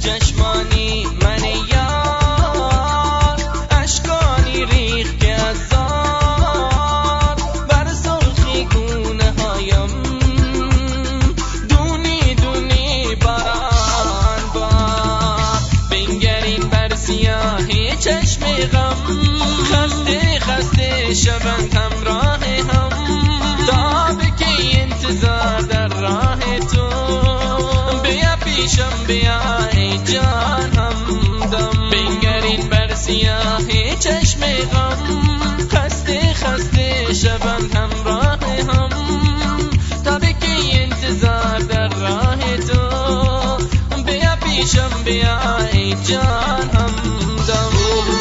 چشمانی من یار، اشکانی ریخت که از زار بر سرخی گونه هایم، دونی دونی باران بار. بنگرین بر سیاهی چشم غم، خسته خسته شوند همراه هم، تا به کی انتظار در راه تو، بیا پیشم بیا ای جان همدم. بنگرین بر سیاهی چشم غم، خسته خسته شوند همراه هم، تا به کی انتظار در راه تو، بیا پیشم بیا ای جان همدم.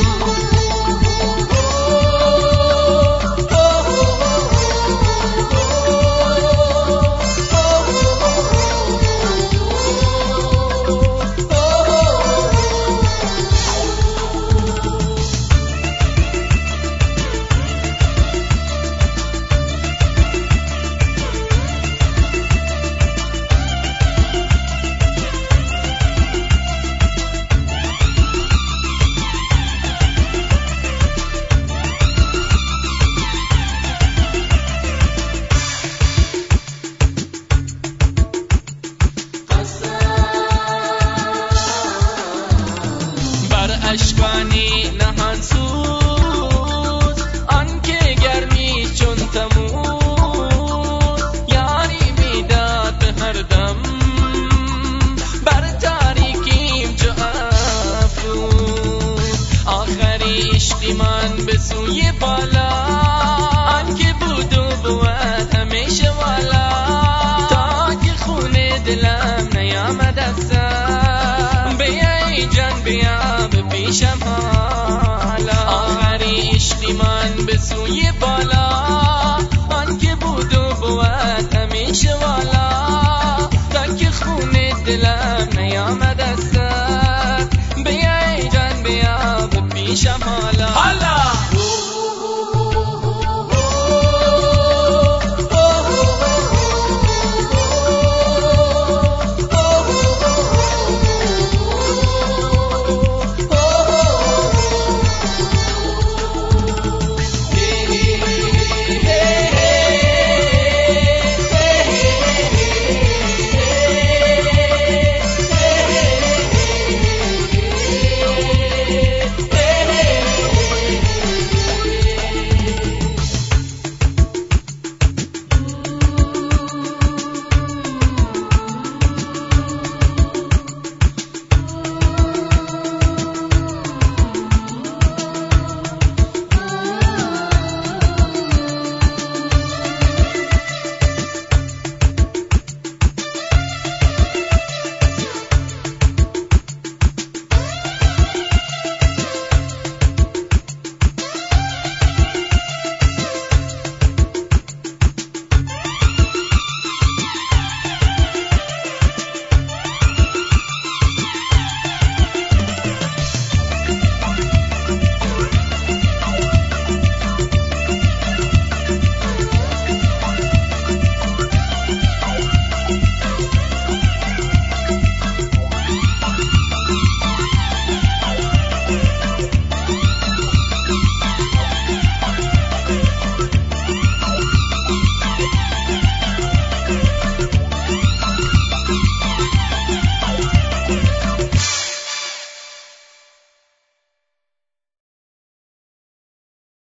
اشکانی نهان سوز، آنکه گرمی چون تموز، یاری میداد به هر دم، بر تاریکیم چو افروز. آخری عشقی من به سوی بالا، آنکه بود و بود همیشه والا، تا که خون دلم نیامد از سر، بیا ای جان بیا پیشم حالا. آخری عشقی من به سوی بالا، آنکه بود و بود همیشه والا، تا که خون دلم نیامد از سر، بیا ای جان بیا پیشم حالا.